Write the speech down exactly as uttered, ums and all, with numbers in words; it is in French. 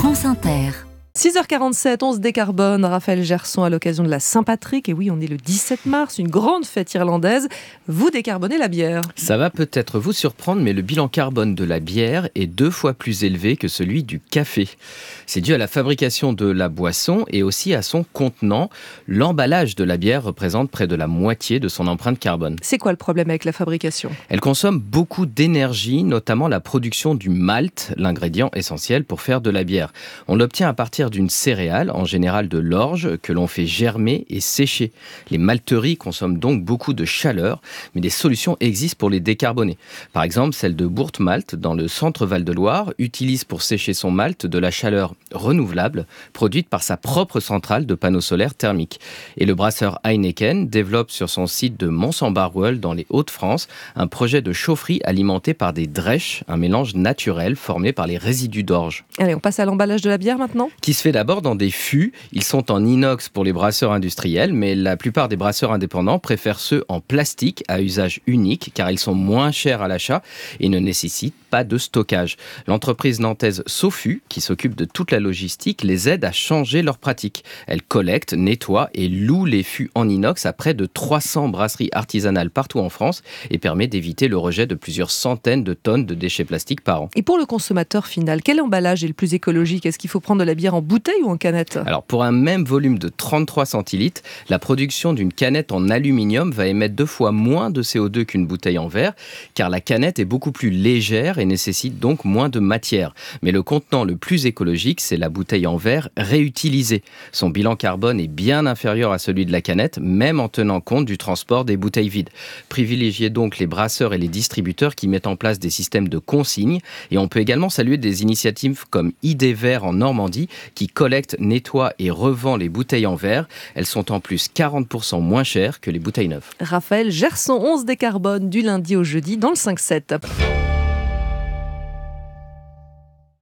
France Inter. six heures quarante-sept, on se décarbone. Raphaël Gerson à l'occasion de la Saint-Patrick. Et oui, on est le dix-sept mars, une grande fête irlandaise. Vous décarbonez la bière. Ça va peut-être vous surprendre, mais le bilan carbone de la bière est deux fois plus élevé que celui du café. C'est dû à la fabrication de la boisson et aussi à son contenant. L'emballage de la bière représente près de la moitié de son empreinte carbone. C'est quoi le problème avec la fabrication ? Elle consomme beaucoup d'énergie, notamment la production du malt, l'ingrédient essentiel pour faire de la bière. On l'obtient à partir d'une céréale, en général de l'orge, que l'on fait germer et sécher. Les malteries consomment donc beaucoup de chaleur, mais des solutions existent pour les décarboner. Par exemple, celle de Bourte-Malt, dans le centre Val-de-Loire, utilise pour sécher son malt de la chaleur renouvelable, produite par sa propre centrale de panneaux solaires thermiques. Et le brasseur Heineken développe sur son site de Mons-en-Barweul, dans les Hauts-de-France, un projet de chaufferie alimenté par des drèches, un mélange naturel formé par les résidus d'orge. Allez, on passe à l'emballage de la bière maintenant ? Qui se fait d'abord dans des fûts. Ils sont en inox pour les brasseurs industriels, mais la plupart des brasseurs indépendants préfèrent ceux en plastique à usage unique, car ils sont moins chers à l'achat et ne nécessitent pas de stockage. L'entreprise nantaise Sofu, qui s'occupe de toute la logistique, les aide à changer leurs pratiques. Elle collecte, nettoie et loue les fûts en inox à près de trois cents brasseries artisanales partout en France et permet d'éviter le rejet de plusieurs centaines de tonnes de déchets plastiques par an. Et pour le consommateur final, quel emballage est le plus écologique ? Est-ce qu'il faut prendre de la bière en bouteille ou en canette ? Alors pour un même volume de trente-trois centilitres, la production d'une canette en aluminium va émettre deux fois moins de C O deux qu'une bouteille en verre, car la canette est beaucoup plus légère et nécessite donc moins de matière. Mais le contenant le plus écologique, c'est la bouteille en verre réutilisée. Son bilan carbone est bien inférieur à celui de la canette, même en tenant compte du transport des bouteilles vides. Privilégiez donc les brasseurs et les distributeurs qui mettent en place des systèmes de consigne. Et on peut également saluer des initiatives comme Idée Vert en Normandie, qui collecte, nettoie et revend les bouteilles en verre. Elles sont en plus quarante pour cent moins chères que les bouteilles neuves. Raphaël Gerson, on se décarbone du lundi au jeudi dans le cinq sept.